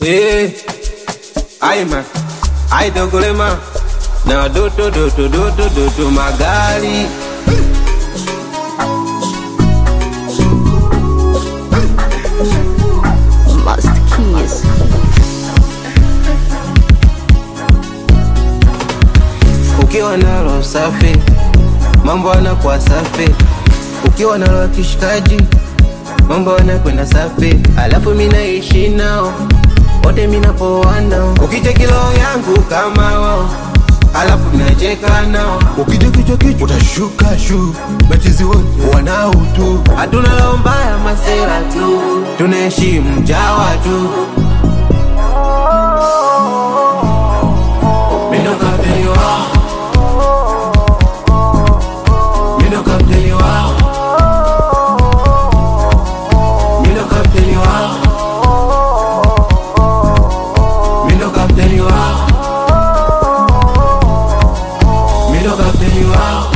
Eh, ai man, ai dogolema. Na do magali. Master Keys. Ukiwa nalo safi, mambo yanakuwa safi. Ukiwa nalo kishikaji, mambo yanakwenda safi. Alafu mimi naishi nao, wote mimi napoa nao. Ukicheki roho yangu kama wao, alafu nacheka nao. Ukija kichwa utashuka shu. Machizi wote wanao tu. Hatuna roho mbaya masela tu, tunaheshimu jawa tu. Mindo kapteni wao, mindo kapteni wao, mindo kapteni wao, mindo kapteni wao, mindo kapteni wao.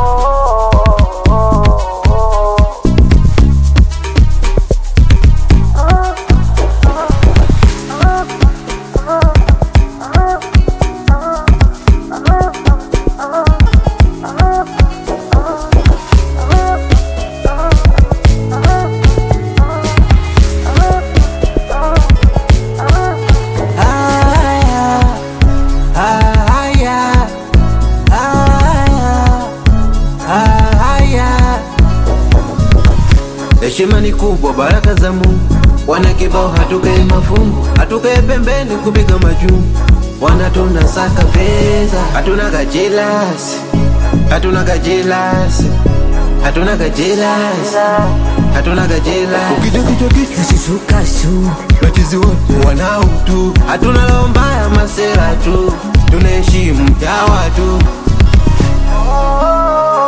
Heshima ni kubwa, baraka za Mungu. Wana kibao hatukae mafungu, hatukae pembeni kupiga majungu. Wana tunasaka pesa, hatuna gajelas, hatuna gajelas, hatuna gajelas, hatuna gajelas. Ukija kichwa Kashishuka shu. machizi wote wanao tu. Hatuna roho mbaya masela tu, tunaheshimu jawa tu.